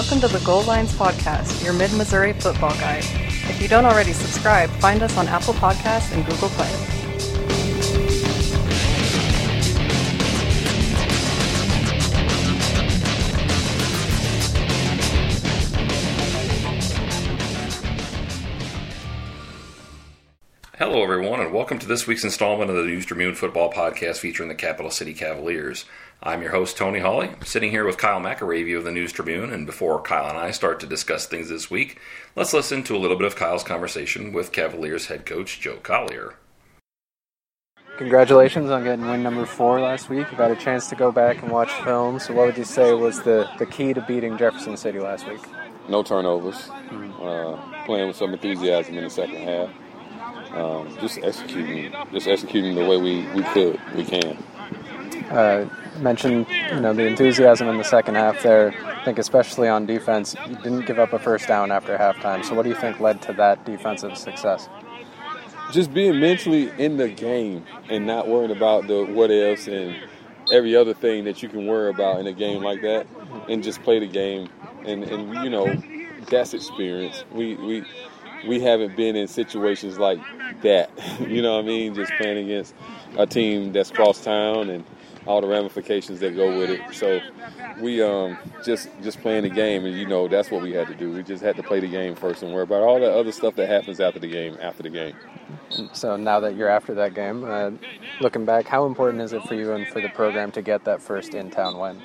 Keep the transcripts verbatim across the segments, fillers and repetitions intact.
Welcome to the Goal Lines Podcast, your Mid-Missouri football guide. If you don't already subscribe, find us on Apple Podcasts and Google Play. Hello, everyone, and welcome to this week's installment of the News Tribune Football Podcast featuring the Capital City Cavaliers. I'm your host, Tony Hawley. I'm sitting here with Kyle McAravey of the News Tribune, and before Kyle and I start to discuss things this week, let's listen to a little bit of Kyle's conversation with Cavaliers head coach Joe Collier. Congratulations on getting win number four last week. You got a chance to go back and watch film, so what would you say was the, the key to beating Jefferson City last week? No turnovers, mm-hmm. uh, playing with some enthusiasm in the second half. Um, just executing, just executing the way we, we could, we can. Uh, mentioned, you know, the enthusiasm in the second half there. I think especially on defense, you didn't give up a first down after halftime. So what do you think led to that defensive success? Just being mentally in the game and not worrying about the what ifs and every other thing that you can worry about in a game like that, and just play the game. And, and you know, that's experience. We we. We haven't been in situations like that, you know what I mean, just playing against a team that's cross town and all the ramifications that go with it. So we um, just just playing the game, and, you know, that's what we had to do. We just had to play the game first and worry about all the other stuff that happens after the game, after the game. So now that you're after that game, uh, looking back, how important is it for you and for the program to get that first in-town win?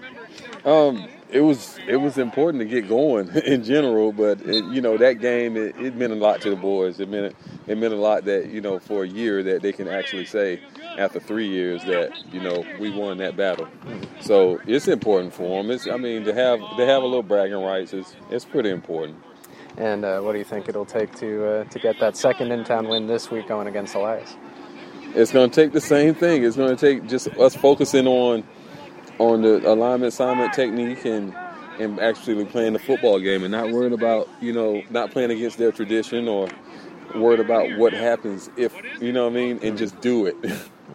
Um, it was it was important to get going in general, but it, you know, that game it, it meant a lot to the boys. It meant it meant a lot that, you know, for a year that they can actually say after three years that, you know, we won that battle. So it's important for them. It's I mean to have to have a little bragging rights is it's pretty important. And uh, what do you think it'll take to uh, to get that second in-town win this week going against Elias? It's going to take the same thing. It's going to take just us focusing on. on the alignment, assignment technique, and and actually playing the football game and not worried about, you know, not playing against their tradition or worried about what happens if, you know what I mean, and just do it.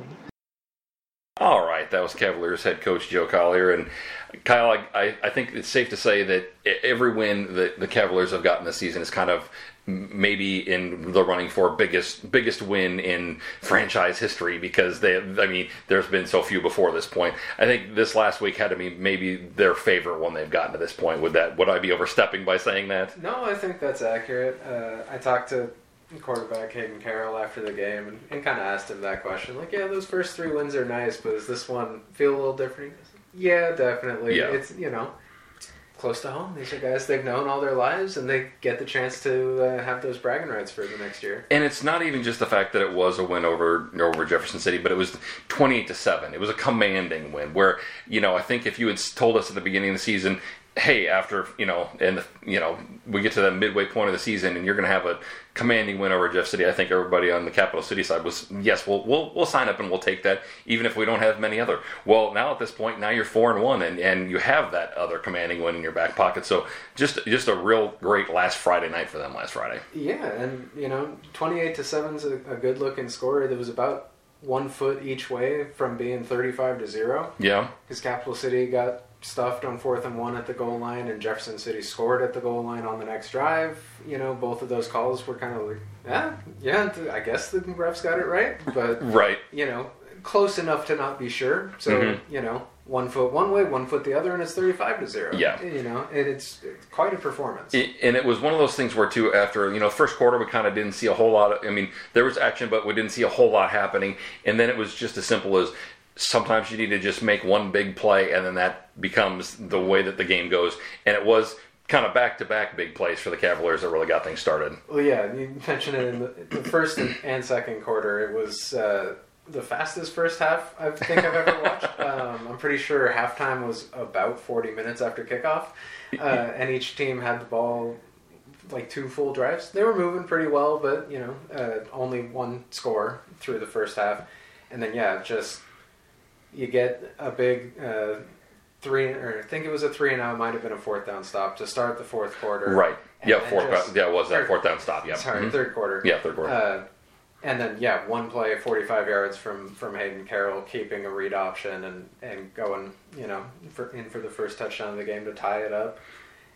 All right, that was Cavaliers head coach Joe Collier. And Kyle, I, I think it's safe to say that every win that the Cavaliers have gotten this season is kind of maybe in the running for biggest biggest win in franchise history, because they, I mean, there's been so few before this point. I think this last week had to be maybe their favorite one they've gotten to this point. Would that would I be overstepping by saying that? No, I think that's accurate. Uh, I talked to quarterback Hayden Carroll after the game and, and kind of asked him that question. Like, yeah, those first three wins are nice, but does this one feel a little different? Yeah, definitely. Yeah. It's, you know, close to home. These are guys they've known all their lives, and they get the chance to uh, have those bragging rights for the next year. And it's not even just the fact that it was a win over over Jefferson City, but it was twenty-eight to seven. It was a commanding win where, you know, I think if you had told us at the beginning of the season, hey, after, you know, and, you know, we get to the midway point of the season and you're going to have a commanding win over Jeff City, I think everybody on the Capital City side was, yes, we'll we'll we'll sign up and we'll take that, even if we don't have many other. Well, now at this point, now you're four and one, and, and you have that other commanding win in your back pocket. So just just a real great last Friday night for them last Friday. Yeah, and you know, twenty-eight to seven is a, a good looking score. There was about one foot each way from being thirty-five to zero. Yeah, because Capital City got stuffed on fourth and one at the goal line, and Jefferson City scored at the goal line on the next drive. You know, both of those calls were kind of like, yeah, yeah, I guess the refs got it right, but right, you know, close enough to not be sure. So mm-hmm. you know, one foot one way, one foot the other, and it's thirty-five to zero. Yeah, you know, and it's, it's quite a performance. It, and it was one of those things where, too, after, you know, first quarter, we kind of didn't see a whole lot of, I mean, there was action, but we didn't see a whole lot happening. And then it was just as simple as, sometimes you need to just make one big play, and then that becomes the way that the game goes. And it was kind of back-to-back big plays for the Cavaliers that really got things started. Well, yeah, you mentioned it in the, the first and second quarter. It was uh, the fastest first half I think I've ever watched. Um, I'm pretty sure halftime was about forty minutes after kickoff, uh, and each team had the ball like two full drives. They were moving pretty well, but, you know, uh, only one score through the first half. And then, yeah, just... you get a big uh, three, or I think it was a three and out. It might have been a fourth down stop to start the fourth quarter. Right. And, yeah, and fourth. just, yeah, it was that third, fourth down stop. Yeah. Sorry, mm-hmm. third quarter. Yeah, third quarter. Uh, and then yeah, one play, forty-five yards from, from Hayden Carroll, keeping a read option and, and going, you know, for, in for the first touchdown of the game to tie it up.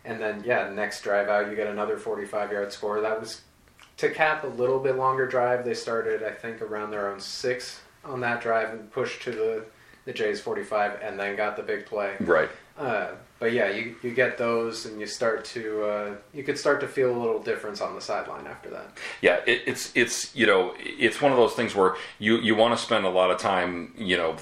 And then, yeah, next drive out, you get another forty-five-yard score. That was to cap a little bit longer drive. They started, I think, around their own six on that drive and pushed to the, the Jays forty-five and then got the big play. Right. Uh, but yeah, you, you get those and you start to uh, you could start to feel a little difference on the sideline after that. Yeah, it, it's it's you know it's one of those things where you, you want to spend a lot of time you know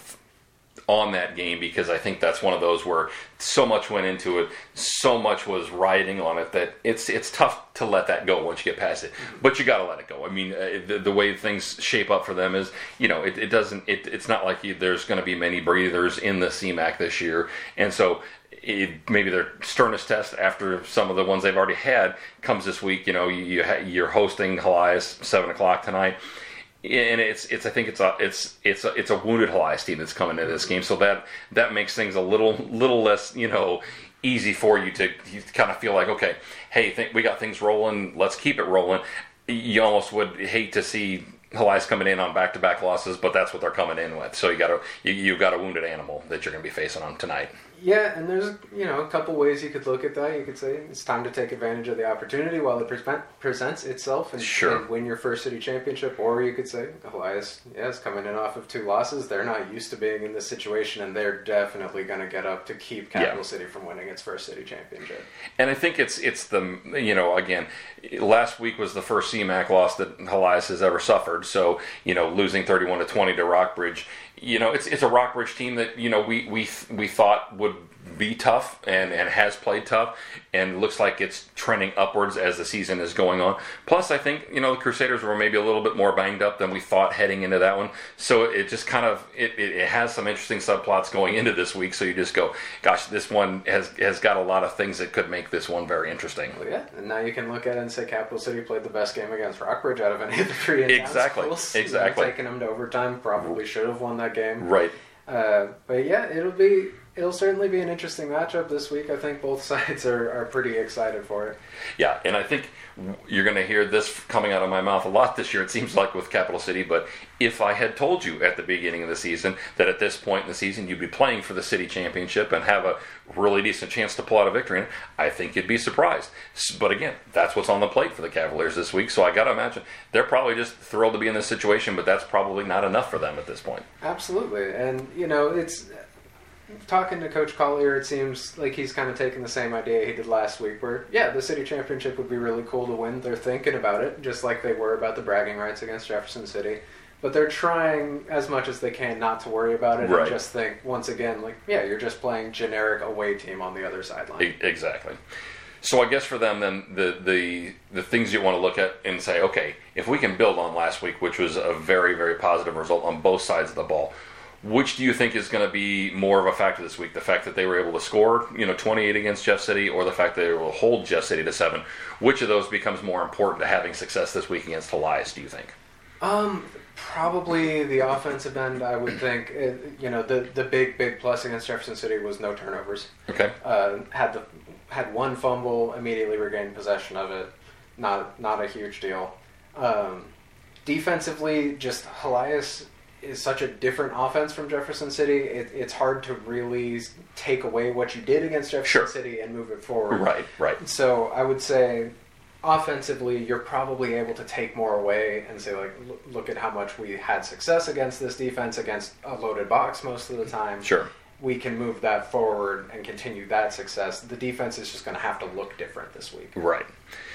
on that game, because I think that's one of those where so much went into it, so much was riding on it, that it's it's tough to let that go once you get past it. But you got to let it go. I mean, uh, the, the way things shape up for them is, you know, it, it doesn't. It, it's not like you, there's going to be many breathers in the C MAC this year, and so it, maybe their sternest test after some of the ones they've already had comes this week. You know, you, you ha- you're hosting Helias seven o'clock tonight. And it's it's I think it's a it's it's a it's a wounded Helias team that's coming into this game, so that that makes things a little little less you know easy for you to you kind of feel like, okay, hey, think we got things rolling, let's keep it rolling. You almost would hate to see Helias coming in on back to back losses, but that's what they're coming in with. So you got a you you've got a wounded animal that you're going to be facing on tonight. Yeah, and there's you know a couple ways you could look at that. You could say it's time to take advantage of the opportunity while it pre- presents itself and, sure. and win your first city championship. Or you could say Helias, yes, coming in off of two losses, they're not used to being in this situation, and they're definitely going to get up to keep Capital yeah. City from winning its first city championship. And I think it's it's the you know again, last week was the first C MAC loss that Helias has ever suffered. So you know losing thirty-one to twenty to Rockbridge. You know, it's it's a Rockbridge team that you know we we we thought would be tough and, and has played tough, and looks like it's trending upwards as the season is going on. Plus, I think you know the Crusaders were maybe a little bit more banged up than we thought heading into that one. So it just kind of it, it, it has some interesting subplots going into this week. So you just go, gosh, this one has has got a lot of things that could make this one very interesting. Well, yeah, and now you can look at it and say Capital City played the best game against Rockbridge out of any of the three in exactly schools. exactly You know, taking them to overtime, probably should have won that game. Right. Uh, but yeah, it'll be it'll certainly be an interesting matchup this week. I think both sides are, are pretty excited for it. Yeah, and I think you're going to hear this coming out of my mouth a lot this year, it seems like, with Capital City. But if I had told you at the beginning of the season that at this point in the season you'd be playing for the city championship and have a really decent chance to pull out a victory in it, I think you'd be surprised. But again, that's what's on the plate for the Cavaliers this week. So I got to imagine they're probably just thrilled to be in this situation, but that's probably not enough for them at this point. Absolutely. And, you know, it's... Talking to Coach Collier, it seems like he's kind of taking the same idea he did last week, where, yeah, the city championship would be really cool to win. They're thinking about it, just like they were about the bragging rights against Jefferson City. But they're trying as much as they can not to worry about it, right. and just think, once again, like, yeah, you're just playing generic away team on the other sideline. Exactly. So I guess for them, then, the, the the things you want to look at and say, okay, if we can build on last week, which was a very, very positive result on both sides of the ball, which do you think is going to be more of a factor this week? The fact that they were able to score, you know, twenty-eight against Jeff City, or the fact that they were able to hold Jeff City to seven? Which of those becomes more important to having success this week against Helias, do you think? Um, probably the offensive end, I would think. It, you know, the the big, big plus against Jefferson City was no turnovers. Okay. Uh, had the had one fumble, immediately regained possession of it. Not not a huge deal. Um, defensively, just Helias is such a different offense from Jefferson City. It, it's hard to really take away what you did against Jefferson sure. City and move it forward. Right, right. So I would say, offensively, you're probably able to take more away and say, like, look at how much we had success against this defense, against a loaded box most of the time. Sure. We can move that forward and continue that success. The defense is just going to have to look different this week. Right.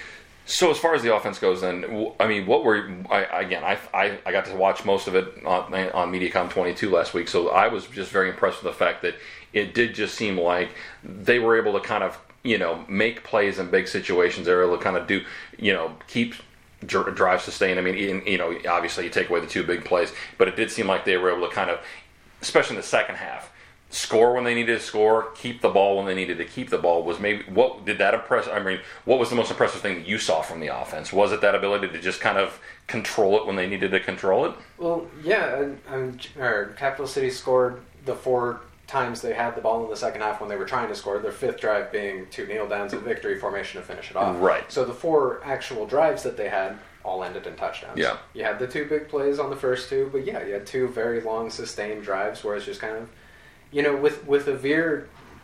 So as far as the offense goes, then, I mean, what were I, again? I, I I got to watch most of it on, on MediaCom twenty-two last week, so I was just very impressed with the fact that it did just seem like they were able to kind of, you know, make plays in big situations. They were able to kind of do, you know, keep drive sustained. I mean, in, you know, obviously you take away the two big plays, but it did seem like they were able to kind of, especially in the second half, score when they needed to score, keep the ball when they needed to keep the ball. Was maybe what did that impress? I mean, what was the most impressive thing that you saw from the offense? Was it that ability to just kind of control it when they needed to control it? Well, yeah, um, or Capital City scored the four times they had the ball in the second half when they were trying to score. Their fifth drive being two kneel downs and victory formation to finish it off. Right. So the four actual drives that they had all ended in touchdowns. Yeah. You had the two big plays on the first two, but yeah, you had two very long sustained drives where it's just kind of, you know, with with Avere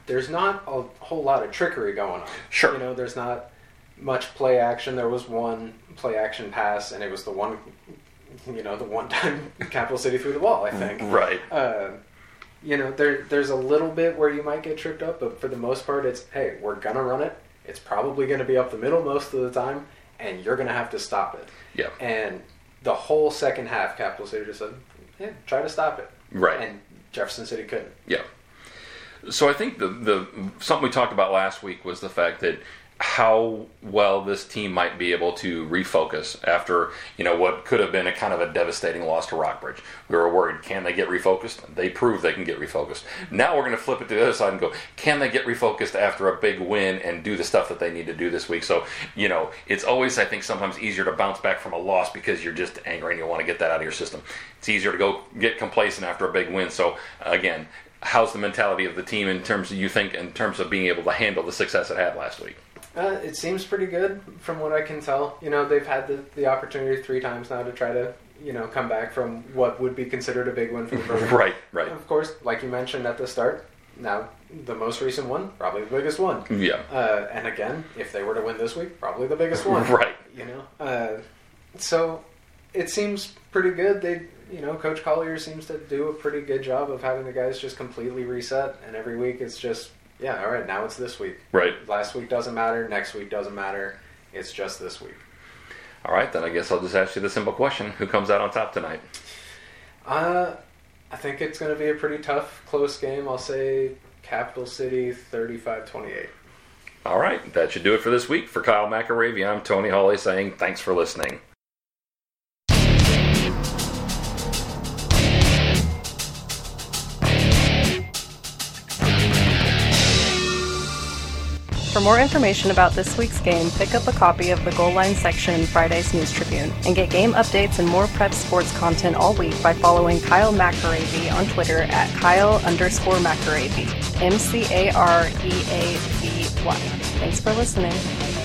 there's not a whole lot of trickery going on. Sure. You know, there's not much play action. There was one play action pass, and it was the one, you know, the one time Capital City threw the ball, I think. Right. Uh, you know, there there's a little bit where you might get tripped up, but for the most part, it's, hey, we're going to run it. It's probably going to be up the middle most of the time, and you're going to have to stop it. Yeah. And the whole second half, Capital City just said, yeah, try to stop it. Right. And Jefferson City couldn't. Yeah. So I think the the something we talked about last week was the fact that how well this team might be able to refocus after, you know, what could have been a kind of a devastating loss to Rockbridge. We were worried, can they get refocused? They proved they can get refocused. Now we're going to flip it to the other side and go, can they get refocused after a big win and do the stuff that they need to do this week? So, you know, it's always, I think, sometimes easier to bounce back from a loss because you're just angry and you want to get that out of your system. It's easier to go get complacent after a big win. So, again, how's the mentality of the team in terms of, you think, in terms of being able to handle the success it had last week? Uh, it seems pretty good from what I can tell. You know, they've had the, the opportunity three times now to try to, you know, come back from what would be considered a big win for the program. Right, right. Of course, like you mentioned at the start, now the most recent one, probably the biggest one. Yeah. Uh, and again, if they were to win this week, probably the biggest one. Right. You know, uh, so it seems pretty good. They, you know, Coach Collier seems to do a pretty good job of having the guys just completely reset, and every week it's just, yeah, all right, now it's this week. Right. Last week doesn't matter. Next week doesn't matter. It's just this week. All right, then I guess I'll just ask you the simple question. Who comes out on top tonight? Uh, I think it's going to be a pretty tough, close game. I'll say Capital City thirty-five twenty-eight. All right, that should do it for this week. For Kyle McAravey, I'm Tony Hawley saying thanks for listening. For more information about this week's game, pick up a copy of the Goal Line section in Friday's News Tribune, and get game updates and more prep sports content all week by following Kyle McAravey on Twitter at Kyle underscore McAravey, M C A R E A V Y. Thanks for listening.